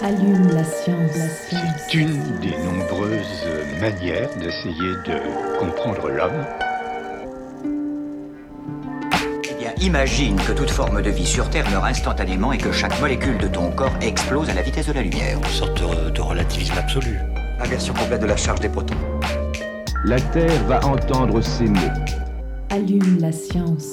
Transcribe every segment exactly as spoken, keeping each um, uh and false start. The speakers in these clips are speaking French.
Allume la science. La science. C'est une des nombreuses manières d'essayer de comprendre l'homme. Eh bien, imagine que toute forme de vie sur Terre meurt instantanément et que chaque molécule de ton corps explose à la vitesse de la lumière. Une sorte de, de relativisme absolu. Inversion complète de la charge des protons. La Terre va entendre ces mots. Allume la science.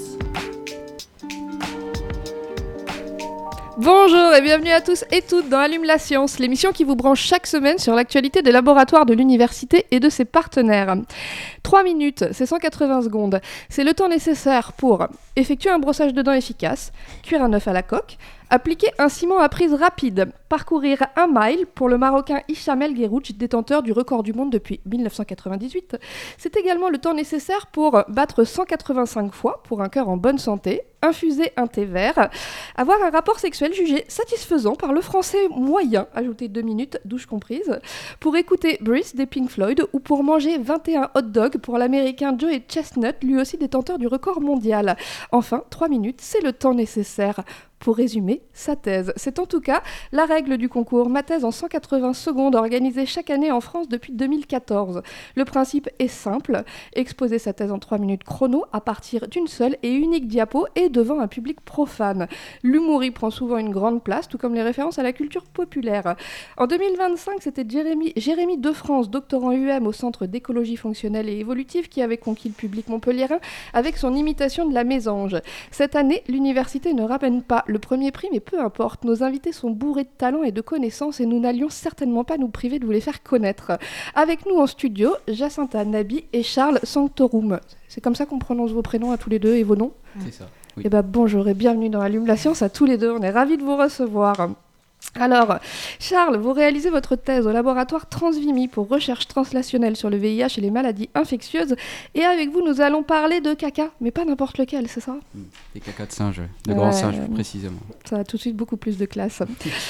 Bonjour et bienvenue à tous et toutes dans Allume la science, l'émission qui vous branche chaque semaine sur l'actualité des laboratoires de l'université et de ses partenaires. trois minutes, c'est cent quatre-vingts secondes. C'est le temps nécessaire pour effectuer un brossage de dents efficace, cuire un œuf à la coque, appliquer un ciment à prise rapide, parcourir un mile pour le Marocain Hicham El Guerrouj, détenteur du record du monde depuis dix-neuf cent quatre-vingt-dix-huit. C'est également le temps nécessaire pour battre cent quatre-vingt-cinq fois pour un cœur en bonne santé, infuser un thé vert, avoir un rapport sexuel jugé satisfaisant par le français moyen, ajouter deux minutes, douche comprise, pour écouter Breathe des Pink Floyd ou pour manger vingt et un hot dogs pour l'américain Joey Chestnut, lui aussi détenteur du record mondial. Enfin, trois minutes, c'est le temps nécessaire pour résumer sa thèse. C'est en tout cas la règle du concours Ma thèse en cent quatre-vingts secondes, organisée chaque année en France depuis deux mille quatorze. Le principe est simple, exposer sa thèse en trois minutes chrono à partir d'une seule et unique diapo et devant un public profane. L'humour y prend souvent une grande place, tout comme les références à la culture populaire. En deux mille vingt-cinq, c'était Jérémy, Jérémy Defrance, doctorant U M au Centre d'écologie fonctionnelle et évolutive, qui avait conquis le public montpelliérain avec son imitation de la mésange. Cette année, l'université ne ramène pas le premier prix, mais peu importe, nos invités sont bourrés de talent et de connaissances et nous n'allions certainement pas nous priver de vous les faire connaître. Avec nous en studio, Jacinta Nabi et Charles Sanctorum. C'est comme ça qu'on prononce vos prénoms à tous les deux et vos noms ? C'est ça, oui. Eh ben, bonjour et bienvenue dans Allume la science à tous les deux, on est ravis de vous recevoir. Alors, Charles, vous réalisez votre thèse au laboratoire Transvimi pour recherche translationnelle sur le V I H et les maladies infectieuses. Et avec vous, nous allons parler de caca, mais pas n'importe lequel, c'est ça ? Des caca de singe, de Ouais, grands singes euh, plus précisément. Ça a tout de suite beaucoup plus de classe.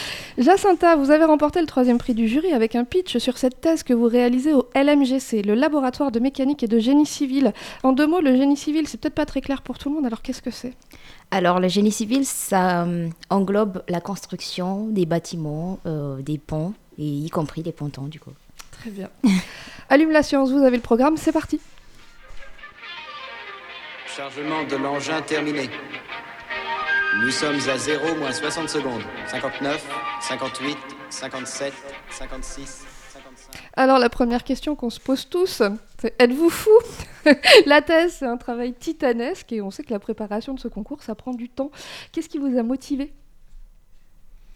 Jacinta, vous avez remporté le troisième prix du jury avec un pitch sur cette thèse que vous réalisez au L M G C, le laboratoire de mécanique et de génie civil. En deux mots, le génie civil, c'est peut-être pas très clair pour tout le monde, alors qu'est-ce que c'est ? Alors, le génie civil, ça euh, englobe la construction des bâtiments, euh, des ponts, et y compris des pontons, du coup. Très bien. Allume la science, vous avez le programme, c'est parti. Chargement de l'engin terminé. Nous sommes à zéro moins soixante secondes. cinquante-neuf, cinquante-huit, cinquante-sept, cinquante-six, cinquante-cinq... Alors, la première question qu'on se pose tous, c'est êtes-vous fou ? La thèse, c'est un travail titanesque et on sait que la préparation de ce concours, ça prend du temps. Qu'est-ce qui vous a motivé ? Jacinta ?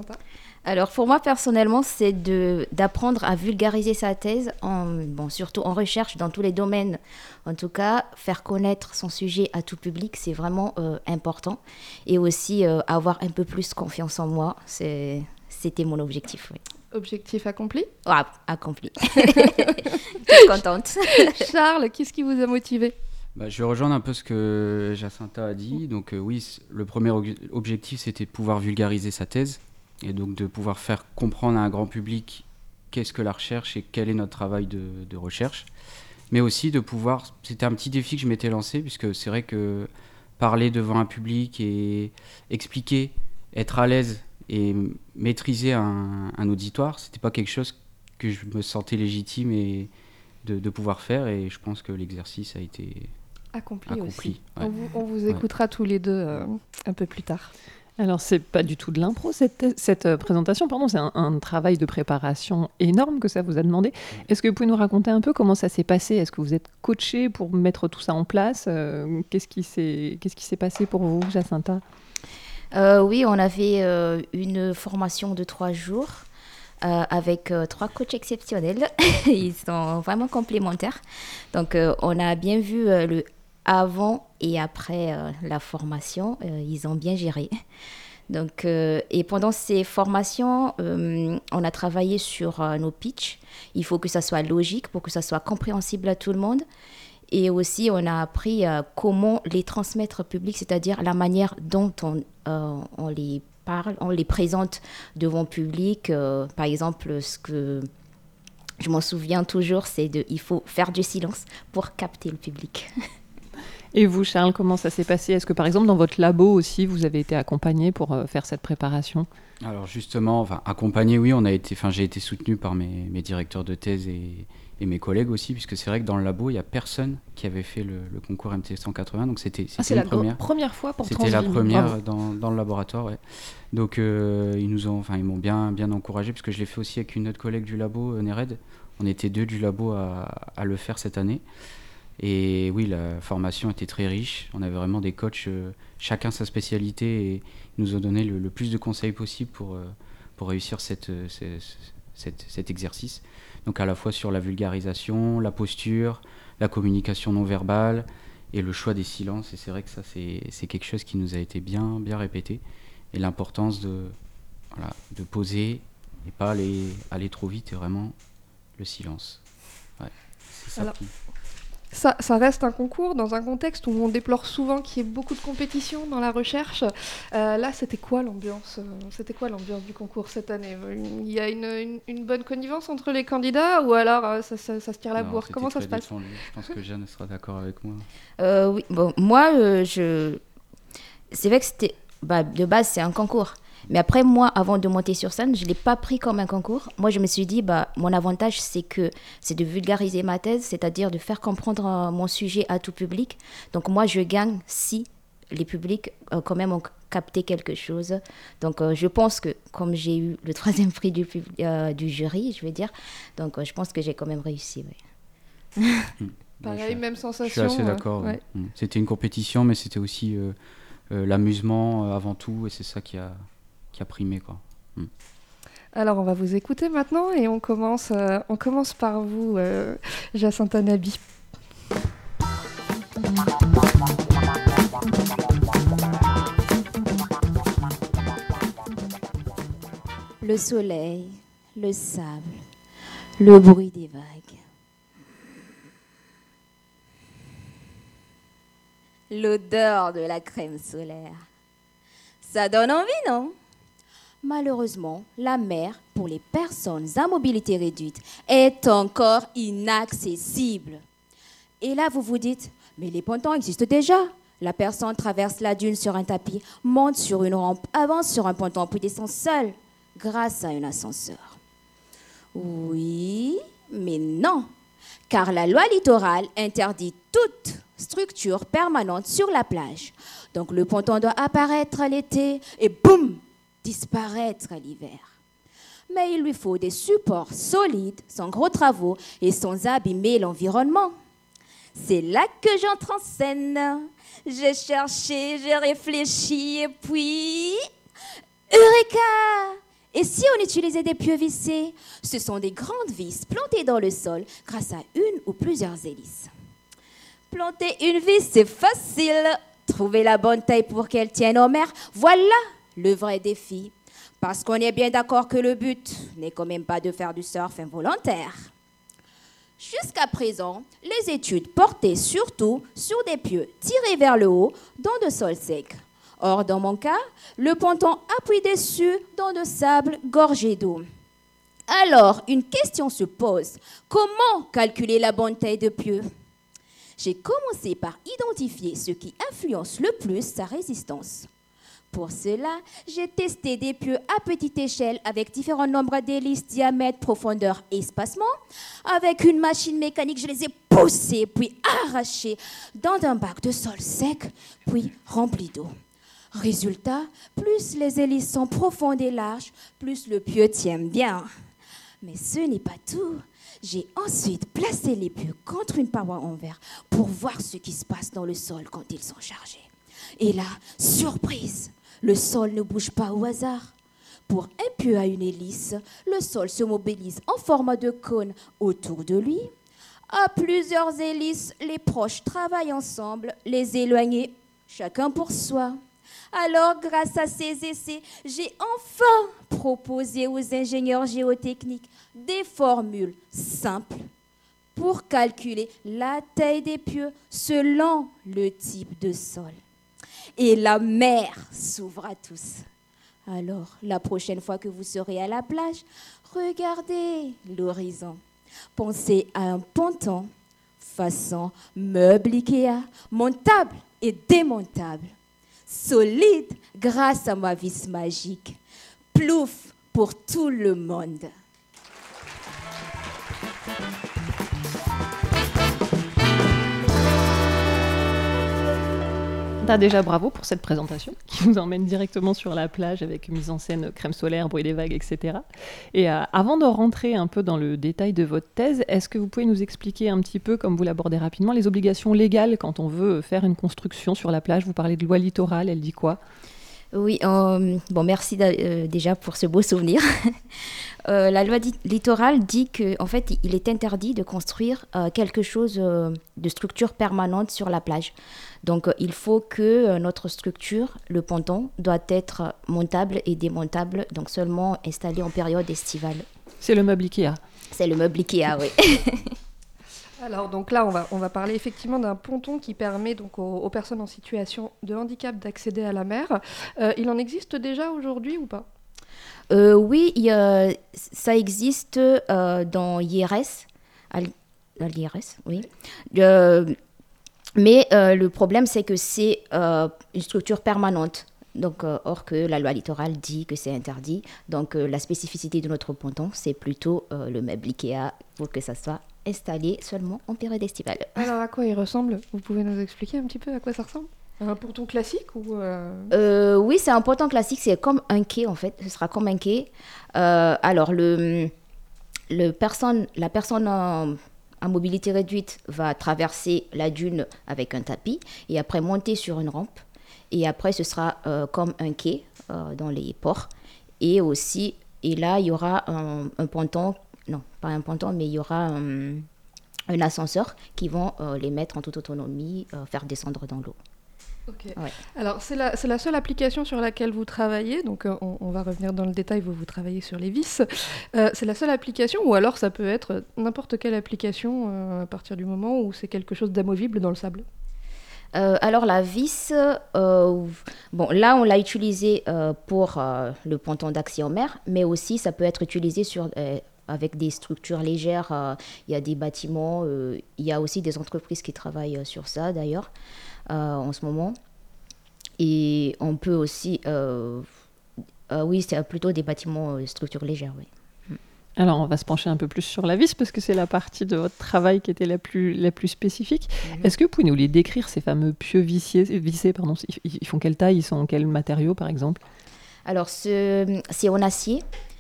Alors, pour moi, personnellement, c'est de, d'apprendre à vulgariser sa thèse, en, bon, surtout en recherche, dans tous les domaines. En tout cas, faire connaître son sujet à tout public, c'est vraiment euh, important. Et aussi, euh, avoir un peu plus confiance en moi, c'est, c'était mon objectif, oui. Objectif accompli ? Ah, accompli. Toute contente. Charles, qu'est-ce qui vous a motivé ? Bah, je vais rejoindre un peu ce que Jacinta a dit. Donc euh, oui, le premier ob- objectif, c'était de pouvoir vulgariser sa thèse et donc de pouvoir faire comprendre à un grand public qu'est-ce que la recherche et quel est notre travail de, de recherche. Mais aussi de pouvoir... C'était un petit défi que je m'étais lancé, puisque c'est vrai que parler devant un public et expliquer, être à l'aise et maîtriser un, un auditoire, c'était pas quelque chose que je me sentais légitime et de, de pouvoir faire, et je pense que l'exercice a été accompli, accompli aussi. Ouais. On vous, on vous écoutera ouais. tous les deux euh, un peu plus tard. Alors, c'est pas du tout de l'impro, cette, thèse, cette euh, présentation, pardon, c'est un, un travail de préparation énorme que ça vous a demandé. Est-ce que vous pouvez nous raconter un peu comment ça s'est passé ? Est-ce que vous êtes coaché pour mettre tout ça en place ? euh, qu'est-ce qui s'est, qu'est-ce qui s'est passé pour vous, Jacinta ? Euh, oui, on avait euh, une formation de trois jours euh, avec euh, trois coachs exceptionnels. Ils sont vraiment complémentaires. Donc, euh, on a bien vu euh, le avant et après euh, la formation. Euh, ils ont bien géré. Donc, euh, et pendant ces formations, euh, on a travaillé sur euh, nos pitchs. Il faut que ça soit logique pour que ça soit compréhensible à tout le monde. Et aussi, on a appris euh, comment les transmettre au public, c'est-à-dire la manière dont on, euh, on les parle, on les présente devant le public. Euh, par exemple, ce que je m'en souviens toujours, c'est de, il faut faire du silence pour capter le public. Et vous, Charles, comment ça s'est passé? Est-ce que, par exemple, dans votre labo aussi, vous avez été accompagné pour euh, faire cette préparation? Alors justement, enfin, accompagné, oui, on a été, enfin, j'ai été soutenu par mes, mes directeurs de thèse et, et mes collègues aussi, puisque c'est vrai que dans le labo, il n'y a personne qui avait fait le, le concours M T cent quatre-vingts, donc c'était, c'était ah, c'est une la première. première fois pour C'était la Transville. première dans, dans le laboratoire, ouais. Donc euh, ils nous ont, enfin, ils m'ont bien, bien encouragé, puisque je l'ai fait aussi avec une autre collègue du labo, euh, Nered. On était deux du labo à, à le faire cette année. Et oui, la formation était très riche. On avait vraiment des coachs, euh, chacun sa spécialité, et ils nous ont donné le, le plus de conseils possible pour, euh, pour réussir cette, euh, cette, cette, cet exercice. Donc à la fois sur la vulgarisation, la posture, la communication non verbale et le choix des silences. Et c'est vrai que ça, c'est, c'est quelque chose qui nous a été bien, bien répété. Et l'importance de, voilà, de poser et pas aller, aller trop vite, et vraiment le silence. Ouais, c'est ça. Alors, qui... Ça, ça reste un concours dans un contexte où on déplore souvent qu'il y ait beaucoup de compétition dans la recherche. Euh, là, c'était quoi l'ambiance euh, C'était quoi l'ambiance du concours cette année? Il y a une, une, une bonne connivence entre les candidats, ou alors euh, ça, ça, ça se tire la Non, bourre? Comment ça se passe? défendu. Je pense que Jeanne sera d'accord avec moi. Euh, oui, bon, moi, euh, je... c'est vrai que c'était... Bah, de base, c'est un concours. Mais après, moi, avant de monter sur scène, je ne l'ai pas pris comme un concours. Moi, je me suis dit, bah, mon avantage, c'est que c'est de vulgariser ma thèse, c'est-à-dire de faire comprendre euh, mon sujet à tout public. Donc, moi, je gagne si les publics, euh, quand même, ont capté quelque chose. Donc, euh, je pense que, comme j'ai eu le troisième prix du, pub- euh, du jury, je vais dire, donc, euh, je pense que j'ai quand même réussi, oui. Mmh. Pareil, Ouais, même sensation. Je suis assez d'accord. euh, ouais. Ouais. Mmh. C'était une compétition, mais c'était aussi euh, euh, l'amusement euh, avant tout, et c'est ça qui a... qui a primé, quoi. Mm. Alors, on va vous écouter maintenant, et on commence, euh, on commence par vous, euh, Jacintha Nabi. Le soleil, le sable, le bruit des vagues. L'odeur de la crème solaire. Ça donne envie, non? Malheureusement, la mer, pour les personnes à mobilité réduite, est encore inaccessible. Et là, vous vous dites, mais les pontons existent déjà. La personne traverse la dune sur un tapis, monte sur une rampe, avance sur un ponton, puis descend seule, grâce à un ascenseur. Oui, mais non, car la loi littorale interdit toute structure permanente sur la plage. Donc le ponton doit apparaître l'été et boum, disparaître l'hiver. Mais il lui faut des supports solides, sans gros travaux et sans abîmer l'environnement. C'est là que j'entre en scène. J'ai cherché, j'ai réfléchi et puis... Eureka! Et si on utilisait des pieux vissés? Ce sont des grandes vis plantées dans le sol grâce à une ou plusieurs hélices. Planter une vis, c'est facile. Trouver la bonne taille pour qu'elle tienne au mer, voilà le vrai défi. Parce qu'on est bien d'accord que le but n'est quand même pas de faire du surf involontaire. Jusqu'à présent, les études portaient surtout sur des pieux tirés vers le haut dans de sols secs. Or, dans mon cas, le ponton appuie dessus dans de sable gorgé d'eau. Alors, une question se pose. Comment calculer la bonne taille de pieu? J'ai commencé par identifier ce qui influence le plus sa résistance. Pour cela, j'ai testé des pieux à petite échelle avec différents nombres d'hélices, diamètre, profondeur et espacement. Avec une machine mécanique, je les ai poussés puis arrachés dans un bac de sol sec, puis rempli d'eau. Résultat, plus les hélices sont profondes et larges, plus le pieu tient bien. Mais ce n'est pas tout. J'ai ensuite placé les pieux contre une paroi en verre pour voir ce qui se passe dans le sol quand ils sont chargés. Et là, surprise, le sol ne bouge pas au hasard. Pour un pieu à une hélice, le sol se mobilise en forme de cône autour de lui. À plusieurs hélices, les proches travaillent ensemble, les éloignés, chacun pour soi. Alors, grâce à ces essais, j'ai enfin proposé aux ingénieurs géotechniques des formules simples pour calculer la taille des pieux selon le type de sol. Et la mer s'ouvre à tous. Alors, la prochaine fois que vous serez à la plage, regardez l'horizon. Pensez à un ponton façon meuble Ikea, montable et démontable. Solide grâce à ma vis magique. Plouf pour tout le monde. Bah déjà bravo pour cette présentation qui nous emmène directement sur la plage avec mise en scène crème solaire, bruit des vagues, et cetera. Et euh, avant de rentrer un peu dans le détail de votre thèse, est-ce que vous pouvez nous expliquer un petit peu, comme vous l'abordez rapidement, les obligations légales quand on veut faire une construction sur la plage? Vous parlez de loi littorale, elle dit quoi? Oui, euh, bon, merci euh, déjà pour ce beau souvenir. euh, la loi dit- littorale dit qu'en fait, il est interdit de construire euh, quelque chose euh, de structure permanente sur la plage. Donc, euh, il faut que euh, notre structure, le ponton, doit être montable et démontable, donc seulement installé en période estivale. C'est le meuble Ikea. C'est le meuble Ikea, oui. Alors donc là, on va, on va parler effectivement d'un ponton qui permet donc aux, aux personnes en situation de handicap d'accéder à la mer. Euh, il en existe déjà aujourd'hui ou pas? Euh, oui, il y a- ça existe euh, dans l'I R S, à l- dans l'I R S, oui. Euh, mais euh, le problème, c'est que c'est euh, une structure permanente. Donc, euh, or que la loi littorale dit que c'est interdit. Donc, euh, la spécificité de notre ponton, c'est plutôt euh, le meuble Ikea pour que ça soit installé seulement en période estivale. Alors à quoi il ressemble? Vous pouvez nous expliquer un petit peu à quoi ça ressemble? Un ponton classique ou euh, Euh, oui, c'est un ponton classique, c'est comme un quai en fait, ce sera comme un quai. Euh, alors, le, le personne, la personne en, en mobilité réduite va traverser la dune avec un tapis et après monter sur une rampe. Et après, ce sera euh, comme un quai euh, dans les ports. Et aussi, et là, il y aura un, un ponton, non, pas un ponton, mais il y aura un, un ascenseur qui vont euh, les mettre en toute autonomie, euh, faire descendre dans l'eau. Ok. Ouais. Alors c'est la, c'est la seule application sur laquelle vous travaillez, donc euh, on, on va revenir dans le détail, vous, vous travaillez sur les vis. Euh, c'est la seule application ou alors ça peut être n'importe quelle application euh, à partir du moment où c'est quelque chose d'amovible dans le sable? Euh, alors la vis, euh, bon là on l'a utilisé euh, pour euh, le ponton d'accès en mer, mais aussi ça peut être utilisé sur, euh, avec des structures légères. euh, Il y a des bâtiments, euh, il y a aussi des entreprises qui travaillent euh, sur ça d'ailleurs euh, en ce moment. Et on peut aussi, euh, euh, oui c'est plutôt des bâtiments euh, structures légères, oui. Alors, on va se pencher un peu plus sur la vis parce que c'est la partie de votre travail qui était la plus, la plus spécifique. Mhm. Est-ce que vous pouvez nous les décrire, ces fameux pieux viciés, vissés pardon, ils, ils font quelle taille? Ils sont en quel matériau, par exemple? Alors, ce- c'est en acier.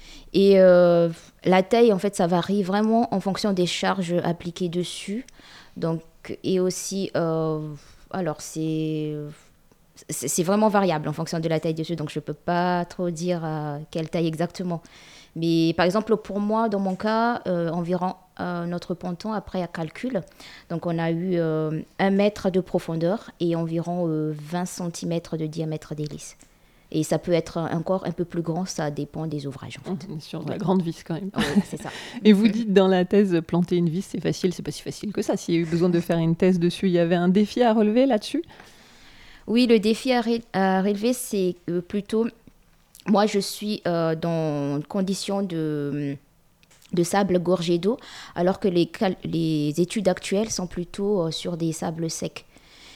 Et euh, la taille, en fait, ça varie vraiment en fonction des charges appliquées dessus. Donc, et aussi, euh, alors, c'est, c'est c'est vraiment variable en fonction de la taille dessus. Donc, je ne peux pas trop dire euh, quelle taille exactement. Mais par exemple, pour moi, dans mon cas, euh, environ euh, notre ponton, après à calcul, donc on a eu euh, un mètre de profondeur et environ euh, vingt centimètres de diamètre d'hélice. Et ça peut être encore un peu plus grand, ça dépend des ouvrages. En fait. On est sur de la grande vis quand même. Oui, c'est ça. Et vous dites dans la thèse, planter une vis, c'est facile, c'est pas si facile que ça. S'il y a eu besoin de faire une thèse dessus, il y avait un défi à relever là-dessus? Oui, le défi à, ré- à relever, c'est euh, plutôt... Moi, je suis euh, dans une condition de, de sable gorgé d'eau, alors que les, cal- les études actuelles sont plutôt euh, sur des sables secs.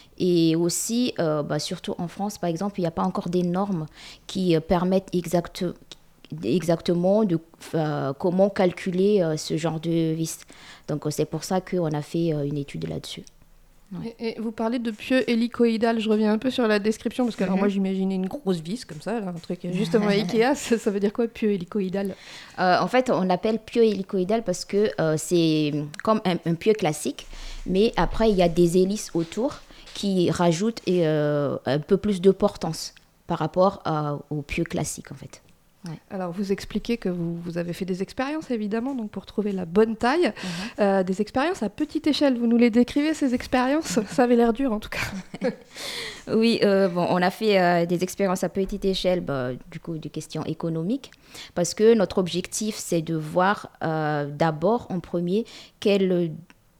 Et aussi, euh, bah, surtout en France, par exemple, il n'y a pas encore des normes qui euh, permettent exact- exactement de, euh, comment calculer euh, ce genre de vis. Donc, euh, c'est pour ça qu'on a fait euh, une étude là-dessus. Et, et vous parlez de pieux hélicoïdal, je reviens un peu sur la description, parce que alors Mhm. moi j'imaginais une grosse vis comme ça, là, un truc justement Ikea, ça, ça veut dire quoi pieux hélicoïdal? Euh, en fait, on l'appelle pieu hélicoïdal parce que euh, c'est comme un, un pieu classique, mais après, il y a des hélices autour qui rajoutent euh, un peu plus de portance par rapport euh, au pieu classique, en fait. Ouais. Alors vous expliquez que vous, vous avez fait des expériences évidemment, donc pour trouver la bonne taille, Mhm. euh, des expériences à petite échelle, vous nous les décrivez ces expériences? Ça avait l'air dur en tout cas. Oui, euh, bon, on a fait euh, des expériences à petite échelle, bah, du coup, de questions économiques, parce que notre objectif, c'est de voir euh, d'abord, en premier, quel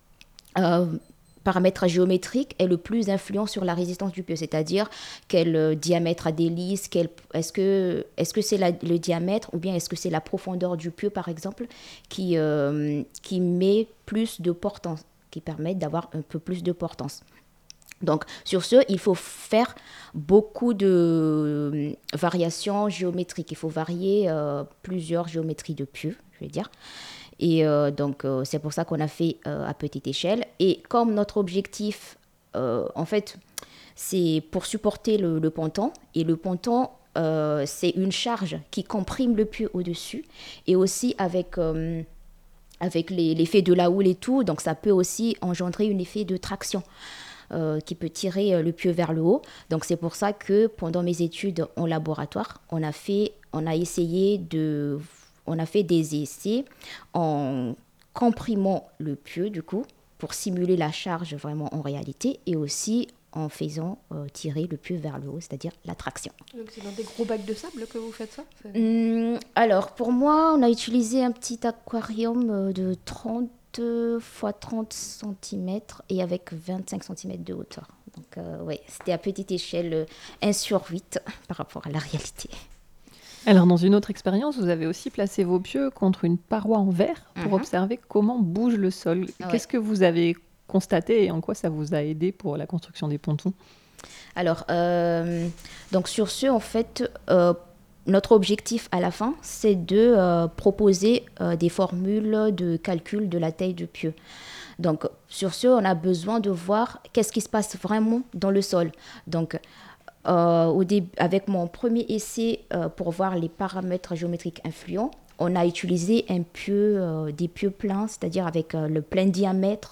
euh, paramètre géométrique est le plus influent sur la résistance du pieu, c'est-à-dire quel euh, diamètre a d'hélice, quel, est-ce que, est-ce que c'est la- le diamètre ou bien est-ce que c'est la profondeur du pieu, par exemple, qui, euh, qui met plus de portance, qui permettent d'avoir un peu plus de portance. Donc, sur ce, il faut faire beaucoup de euh, variations géométriques. Il faut varier euh, plusieurs géométries de pieux, je vais dire. Et euh, donc, euh, c'est pour ça qu'on a fait euh, à petite échelle. Et comme notre objectif, euh, en fait, c'est pour supporter le, le ponton. Et le ponton, euh, c'est une charge qui comprime le pieu au-dessus. Et aussi avec... Euh, avec les, l'effet de la houle et tout, donc ça peut aussi engendrer un effet de traction. Euh, qui peut tirer le pieu vers le haut. Donc c'est pour ça que pendant mes études en laboratoire, on a fait, on a essayé de, on a fait des essais en comprimant le pieu du coup pour simuler la charge vraiment en réalité et aussi en faisant euh, tirer le pieu vers le haut, c'est-à-dire la traction. Donc c'est dans des gros bacs de sable que vous faites ça ? Hum, alors pour moi, on a utilisé un petit aquarium de trente fois trente centimètres et avec vingt-cinq centimètres de hauteur. Donc euh, oui, c'était à petite échelle un sur huit par rapport à la réalité. Alors dans une autre expérience, vous avez aussi placé vos pieux contre une paroi en verre pour Mhm. observer comment bouge le sol. Ah ouais. Qu'est-ce que vous avez constaté et en quoi ça vous a aidé pour la construction des pontons ? Alors, euh, donc sur ce, en fait, euh, notre objectif à la fin, c'est de euh, proposer euh, des formules de calcul de la taille du pieu. Donc, sur ce, on a besoin de voir qu'est-ce qui se passe vraiment dans le sol. Donc, euh, au début, avec mon premier essai euh, pour voir les paramètres géométriques influents, on a utilisé un pieu, euh, des pieux pleins, c'est-à-dire avec euh, le plein diamètre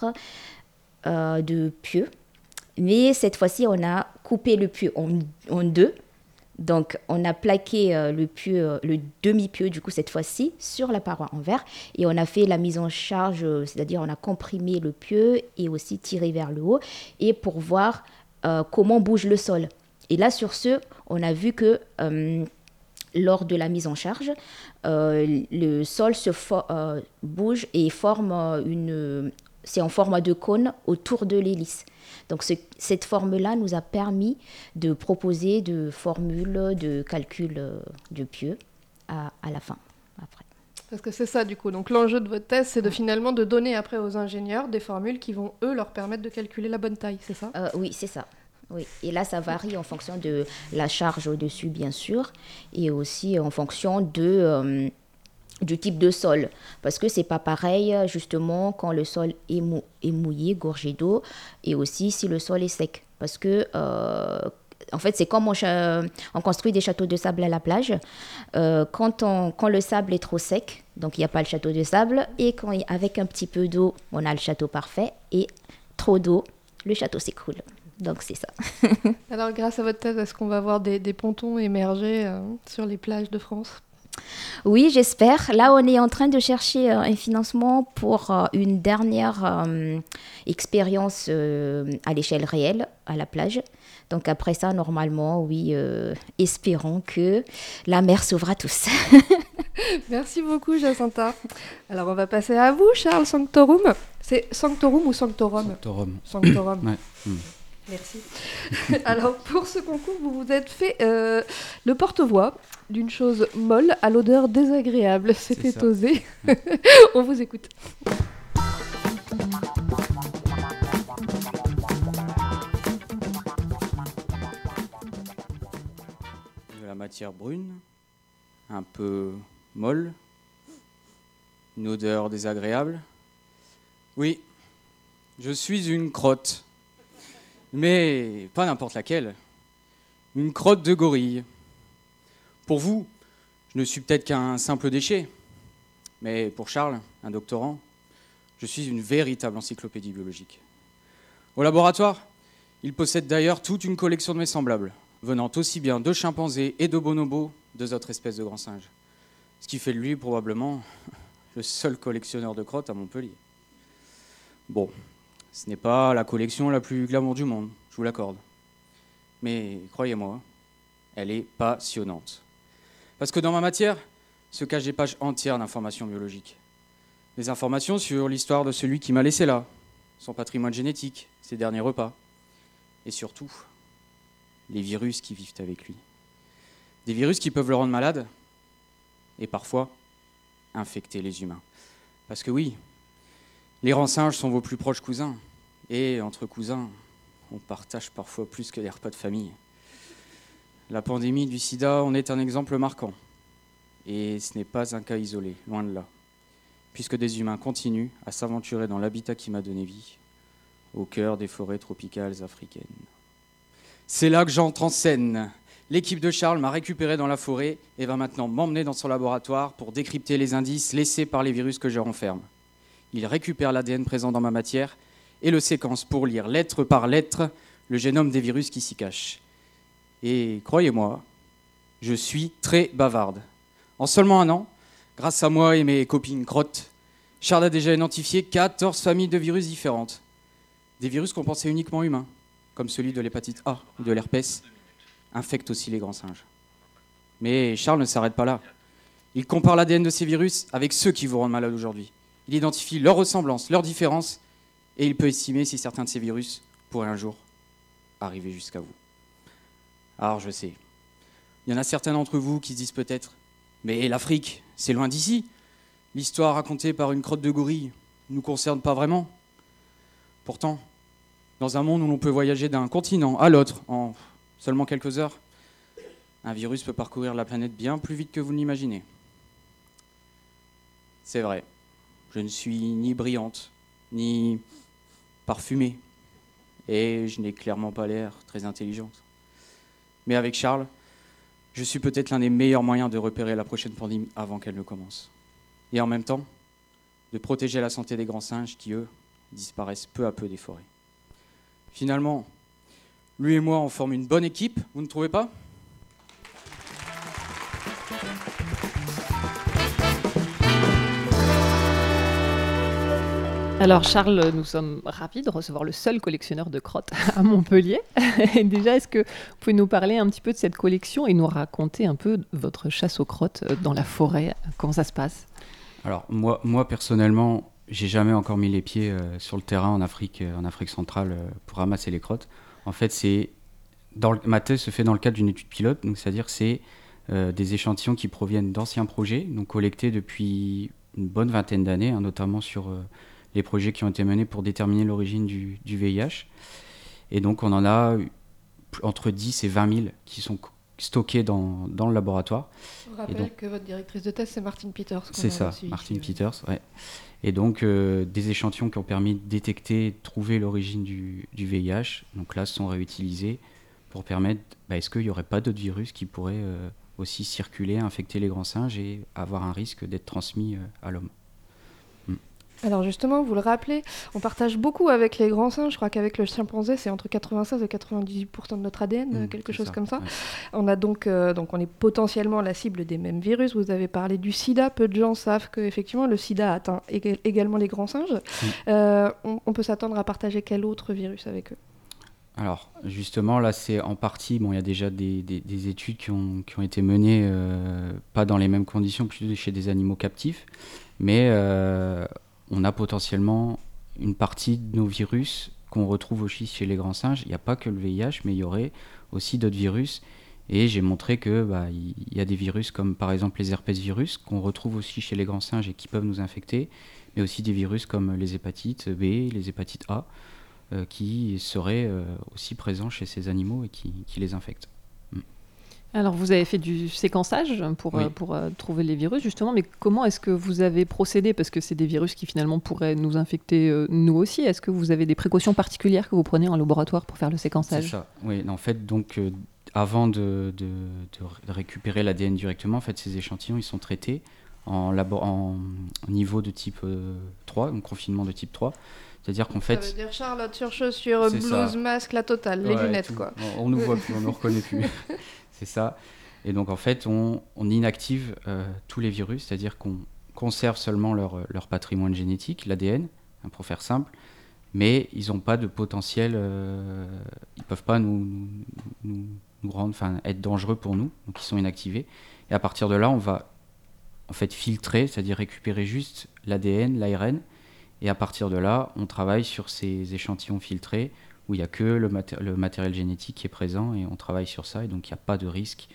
euh, de pieu. Mais cette fois-ci, on a coupé le pieu en, en deux. Donc, on a plaqué euh, le pieu, euh, le demi-pieu, du coup, cette fois-ci, sur la paroi en verre. Et on a fait la mise en charge, euh, c'est-à-dire on a comprimé le pieu et aussi tiré vers le haut, et pour voir euh, comment bouge le sol. Et là, sur ce, on a vu que euh, lors de la mise en charge, euh, le sol se fo- euh, bouge et forme euh, une... C'est en format de cône autour de l'hélice. Donc ce, cette forme-là nous a permis de proposer de formules de calcul euh, du pieu à, à la fin, après. Parce que c'est ça du coup. Donc l'enjeu de votre thèse, c'est de finalement de donner après aux ingénieurs des formules qui vont eux leur permettre de calculer la bonne taille, c'est ça ? Euh, oui, c'est ça. Oui. Et là, ça varie en fonction de la charge au-dessus, bien sûr, et aussi en fonction de... Euh, du type de sol, parce que c'est pas pareil justement quand le sol est, mou- est mouillé, gorgé d'eau, et aussi si le sol est sec, parce que euh, en fait c'est comme on, cha- on construit des châteaux de sable à la plage, euh, quand, on, quand le sable est trop sec, donc il n'y a pas le château de sable, et quand il- avec un petit peu d'eau, on a le château parfait, et trop d'eau, le château s'écroule. Donc c'est ça. Alors grâce à votre thèse, est-ce qu'on va voir des, des pontons émerger euh, sur les plages de France ? Oui, j'espère. Là, on est en train de chercher euh, un financement pour euh, une dernière euh, expérience euh, à l'échelle réelle, à la plage. Donc après ça, normalement, oui, euh, espérons que la mer sauvera tous. Merci beaucoup, Jacinta. Alors on va passer à vous, Charles Sanctorum. C'est Sanctorum ou Sanctorum ? Sanctorum. Sanctorum. Ouais. Mm. Merci. Alors, pour ce concours, vous vous êtes fait euh, le porte-voix d'une chose molle à l'odeur désagréable. C'était ça. osé. Ouais. On vous écoute. De la matière brune, un peu molle, une odeur désagréable. Oui, je suis une crotte. Mais pas n'importe laquelle. Une crotte de gorille. Pour vous, je ne suis peut-être qu'un simple déchet. Mais pour Charles, un doctorant, je suis une véritable encyclopédie biologique. Au laboratoire, il possède d'ailleurs toute une collection de mes semblables, venant aussi bien de chimpanzés et de bonobos, deux autres espèces de grands singes. Ce qui fait de lui probablement le seul collectionneur de crottes à Montpellier. Bon, ce n'est pas la collection la plus glamour du monde, je vous l'accorde. Mais croyez-moi, elle est passionnante. Parce que dans ma matière se cachent des pages entières d'informations biologiques. Des informations sur l'histoire de celui qui m'a laissé là, son patrimoine génétique, ses derniers repas. Et surtout, les virus qui vivent avec lui. Des virus qui peuvent le rendre malade et parfois infecter les humains. Parce que oui, Les grands singes sont vos plus proches cousins. Et entre cousins, on partage parfois plus que les repas de famille. La pandémie du sida en est un exemple marquant. Et ce n'est pas un cas isolé, loin de là. Puisque des humains continuent à s'aventurer dans l'habitat qui m'a donné vie, au cœur des forêts tropicales africaines. C'est là que j'entre en scène. L'équipe de Charles m'a récupéré dans la forêt et va maintenant m'emmener dans son laboratoire pour décrypter les indices laissés par les virus que je renferme. Il récupère l'A D N présent dans ma matière et le séquence pour lire lettre par lettre le génome des virus qui s'y cachent. Et croyez-moi, je suis très bavarde. En seulement un an, grâce à moi et mes copines crottes, Charles a déjà identifié quatorze familles de virus différentes. Des virus qu'on pensait uniquement humains, comme celui de l'hépatite A ou de l'herpès, infectent aussi les grands singes. Mais Charles ne s'arrête pas là. Il compare l'A D N de ces virus avec ceux qui vous rendent malade aujourd'hui. Il identifie leurs ressemblances, leurs différences, et il peut estimer si certains de ces virus pourraient un jour arriver jusqu'à vous. Alors je sais, il y en a certains d'entre vous qui se disent peut-être « Mais l'Afrique, c'est loin d'ici. L'histoire racontée par une crotte de gorille ne nous concerne pas vraiment. » Pourtant, dans un monde où l'on peut voyager d'un continent à l'autre en seulement quelques heures, un virus peut parcourir la planète bien plus vite que vous ne l'imaginez. C'est vrai, je ne suis ni brillante, ni parfumée, et je n'ai clairement pas l'air très intelligente. Mais avec Charles, je suis peut-être l'un des meilleurs moyens de repérer la prochaine pandémie avant qu'elle ne commence. Et en même temps, de protéger la santé des grands singes qui, eux, disparaissent peu à peu des forêts. Finalement, lui et moi, on forme une bonne équipe, vous ne trouvez pas ? Alors Charles, nous sommes ravis de recevoir le seul collectionneur de crottes à Montpellier. Et déjà, est-ce que vous pouvez nous parler un petit peu de cette collection et nous raconter un peu votre chasse aux crottes dans la forêt ? Comment ça se passe ? Alors moi, moi personnellement, j'ai jamais encore mis les pieds euh, sur le terrain en Afrique, euh, en Afrique centrale euh, pour ramasser les crottes. En fait, c'est dans le, ma thèse se fait dans le cadre d'une étude pilote, donc c'est-à-dire que c'est euh, des échantillons qui proviennent d'anciens projets, donc collectés depuis une bonne vingtaine d'années, hein, notamment sur euh, les projets qui ont été menés pour déterminer l'origine du, du V I H. Et donc on en a entre dix et vingt mille qui sont stockés dans, dans le laboratoire. Je rappelle donc, que votre directrice de thèse, c'est Martine Peters. C'est ça, Martine Peters, ouais. Et donc euh, des échantillons qui ont permis de détecter, de trouver l'origine du, du V I H, donc là sont réutilisés pour permettre, bah, est-ce qu'il n'y aurait pas d'autres virus qui pourraient euh, aussi circuler, infecter les grands singes et avoir un risque d'être transmis euh, à l'homme. Alors justement, vous le rappelez, on partage beaucoup avec les grands singes. Je crois qu'avec le chimpanzé, c'est entre quatre-vingt-seize et quatre-vingt-dix-huit pour cent de notre A D N, mmh, quelque chose ça. comme ça. Ouais. On a donc, euh, donc, on est potentiellement la cible des mêmes virus. Vous avez parlé du sida. Peu de gens savent que effectivement, le sida atteint ég- également les grands singes. Mmh. Euh, on, on peut s'attendre à partager quel autre virus avec eux ? Alors justement, là, c'est en partie. Bon, il y a déjà des, des, des études qui ont, qui ont été menées, euh, pas dans les mêmes conditions, plutôt chez des animaux captifs, mais euh, on a potentiellement une partie de nos virus qu'on retrouve aussi chez les grands singes. Il n'y a pas que le V I H, mais il y aurait aussi d'autres virus. Et j'ai montré qu'il bah, y a des virus comme par exemple les herpès virus qu'on retrouve aussi chez les grands singes et qui peuvent nous infecter, mais aussi des virus comme les hépatites B, les hépatites A, euh, qui seraient euh, aussi présents chez ces animaux et qui, qui les infectent. Alors, vous avez fait du séquençage pour, oui. euh, pour euh, trouver les virus, justement, mais comment est-ce que vous avez procédé ? Parce que c'est des virus qui, finalement, pourraient nous infecter, euh, nous aussi. Est-ce que vous avez des précautions particulières que vous prenez en laboratoire pour faire le séquençage ? C'est ça, oui. En fait, donc, euh, avant de, de, de récupérer l'A D N directement, en fait, ces échantillons, ils sont traités en, labo- en niveau de type euh, trois, donc confinement de type trois. C'est-à-dire qu'en fait... Ça veut dire Charlotte sur chaussures, blouse, ça. masque, la totale, ouais, les lunettes, tout. quoi. On, on nous voit plus, on nous reconnaît plus. C'est ça. Et donc, en fait, on, on inactive euh, tous les virus, c'est-à-dire qu'on conserve seulement leur, leur patrimoine génétique, l'A D N, hein, pour faire simple, mais ils n'ont pas de potentiel, euh, ils ne peuvent pas nous, nous, nous rendre, enfin, être dangereux pour nous, donc ils sont inactivés. Et à partir de là, on va en fait filtrer, c'est-à-dire récupérer juste l'A D N, l'A R N, et à partir de là, on travaille sur ces échantillons filtrés où il n'y a que le, maté- le matériel génétique qui est présent et on travaille sur ça, et donc il n'y a pas de risque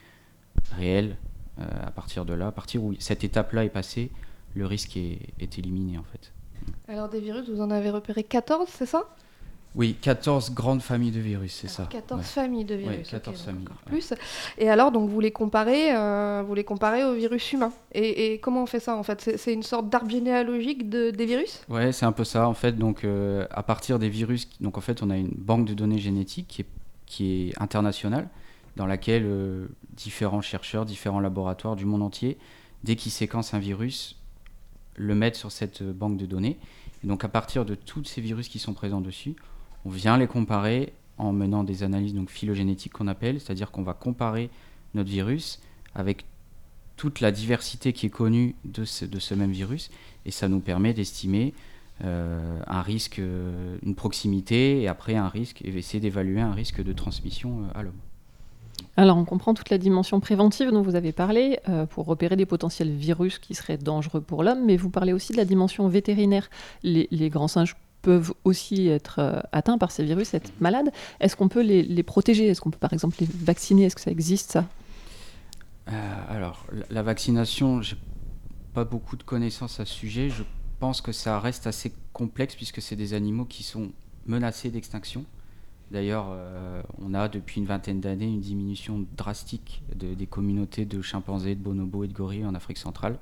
réel euh, à partir de là. À partir où cette étape-là est passée, le risque est, est éliminé en fait. Alors des virus, vous en avez repéré quatorze, c'est ça ? Oui, quatorze grandes familles de virus, c'est ça. quatorze ouais. familles de virus. Oui, quatorze okay, familles. Encore plus. Et alors, donc, vous les comparez, euh, vous les comparez aux virus humains. Et, et comment on fait ça, en fait ? c'est, c'est une sorte d'arbre généalogique de, des virus ? Ouais, c'est un peu ça, en fait. Donc, euh, à partir des virus, donc en fait, on a une banque de données génétiques qui est, qui est internationale, dans laquelle euh, différents chercheurs, différents laboratoires du monde entier, dès qu'ils séquencent un virus, le mettent sur cette banque de données. Et donc, à partir de tous ces virus qui sont présents dessus, on vient les comparer en menant des analyses donc phylogénétiques qu'on appelle, c'est-à-dire qu'on va comparer notre virus avec toute la diversité qui est connue de ce, de ce même virus, et ça nous permet d'estimer euh, un risque, euh, une proximité, et après un risque, et essayer d'évaluer un risque de transmission euh, à l'homme. Alors, on comprend toute la dimension préventive dont vous avez parlé euh, pour repérer des potentiels virus qui seraient dangereux pour l'homme, mais vous parlez aussi de la dimension vétérinaire. Les, les grands singes peuvent aussi être euh, atteints par ces virus, être malades. Est-ce qu'on peut les, les protéger ? Est-ce qu'on peut par exemple les vacciner ? Est-ce que ça existe, ça ? euh, Alors, la, la vaccination, j'ai pas beaucoup de connaissances à ce sujet. Je pense que ça reste assez complexe puisque c'est des animaux qui sont menacés d'extinction. D'ailleurs, euh, on a depuis une vingtaine d'années une diminution drastique de, des communautés de chimpanzés, de bonobos et de gorilles en Afrique centrale.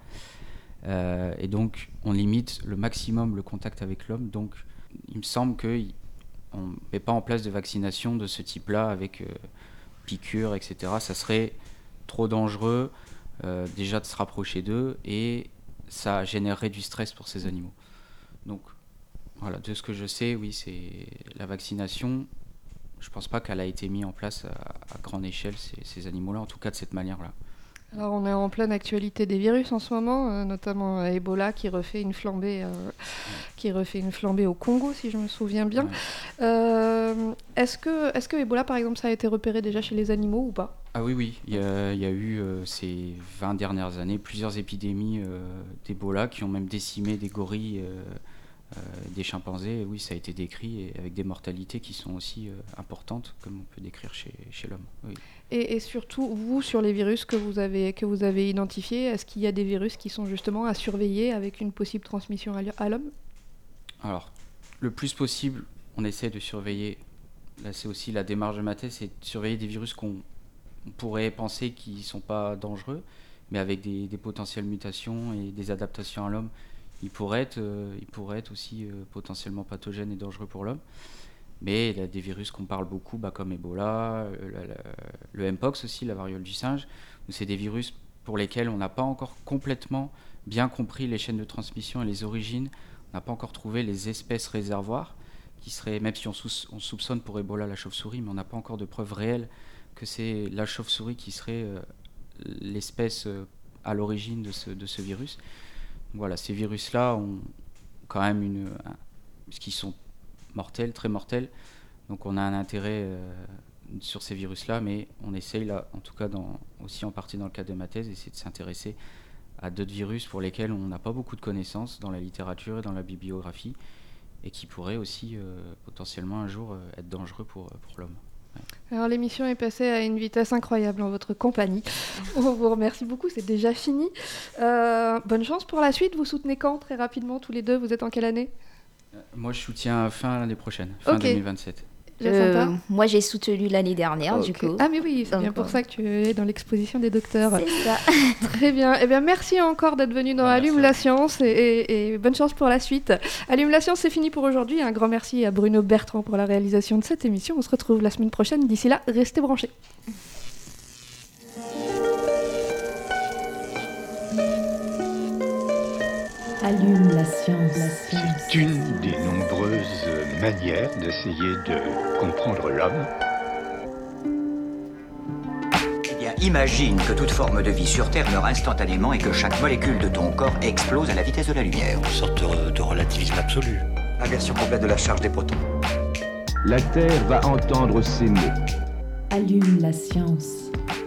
Euh, et donc, on limite le maximum le contact avec l'homme. Donc, il me semble qu'on ne met pas en place de vaccination de ce type-là avec euh, piqûres, et cetera. Ça serait trop dangereux euh, déjà de se rapprocher d'eux et ça générerait du stress pour ces animaux. Donc, voilà, de ce que je sais, oui, c'est la vaccination. Je ne pense pas qu'elle a été mise en place à, à grande échelle, ces, ces animaux-là, en tout cas de cette manière-là. Alors on est en pleine actualité des virus en ce moment, euh, notamment euh, Ebola qui refait une flambée, euh, qui refait une flambée au Congo, si je me souviens bien. Ouais. Euh, est-ce que, est-ce que Ebola, par exemple, ça a été repéré déjà chez les animaux ou pas ? Ah oui, oui. Il y a, il y a eu euh, ces vingt dernières années plusieurs épidémies euh, d'Ebola qui ont même décimé des gorilles, euh, euh, des chimpanzés. Et oui, ça a été décrit et avec des mortalités qui sont aussi euh, importantes, comme on peut décrire chez, chez l'homme. Oui. Et, et surtout, vous, sur les virus que vous avez, que vous avez identifiés, est-ce qu'il y a des virus qui sont justement à surveiller avec une possible transmission à l'homme ? Alors, le plus possible, on essaie de surveiller, là c'est aussi la démarche de ma thèse, c'est de surveiller des virus qu'on on pourrait penser qu'ils ne sont pas dangereux, mais avec des, des potentielles mutations et des adaptations à l'homme, ils pourraient être, euh, ils pourraient être aussi euh, potentiellement pathogènes et dangereux pour l'homme. Mais il y a des virus qu'on parle beaucoup, bah, comme Ebola, le, le, le Mpox aussi, la variole du singe. Donc c'est des virus pour lesquels on n'a pas encore complètement bien compris les chaînes de transmission et les origines. On n'a pas encore trouvé les espèces réservoirs, qui seraient, même si on, sous, on soupçonne pour Ebola la chauve-souris, mais on n'a pas encore de preuves réelles que c'est la chauve-souris qui serait euh, l'espèce euh, à l'origine de ce, de ce virus. Donc voilà, ces virus-là ont quand même une... Un, qui sont mortels, très mortels. Donc on a un intérêt euh, sur ces virus-là, mais on essaye, là, en tout cas dans, aussi en partie dans le cadre de ma thèse, essayer de s'intéresser à d'autres virus pour lesquels on n'a pas beaucoup de connaissances dans la littérature et dans la bibliographie, et qui pourraient aussi euh, potentiellement un jour euh, être dangereux pour, pour l'homme. Ouais. Alors l'émission est passée à une vitesse incroyable en votre compagnie. On vous remercie beaucoup, c'est déjà fini. Euh, bonne chance pour la suite, vous soutenez quand très rapidement tous les deux, vous êtes en quelle année ? Moi, je soutiens fin l'année prochaine, fin okay. deux mille vingt-sept. Euh, moi, j'ai soutenu l'année dernière, okay. du coup. Ah, mais oui, c'est Donc, bien pour euh... ça que tu es dans l'exposition des docteurs. C'est ça. Très bien. Eh bien, merci encore d'être venu dans ah, Allume la Science et, et, et bonne chance pour la suite. Allume la Science, c'est fini pour aujourd'hui. Un grand merci à Bruno Bertrand pour la réalisation de cette émission. On se retrouve la semaine prochaine. D'ici là, restez branchés. Allume la science, la science. C'est une des nombreuses manières d'essayer de comprendre l'homme. Eh bien, imagine que toute forme de vie sur Terre meurt instantanément et que chaque molécule de ton corps explose à la vitesse de la lumière. Une sorte de, de relativisme absolu. Inversion complète de la charge des protons. La Terre va entendre ces mots. Allume la science.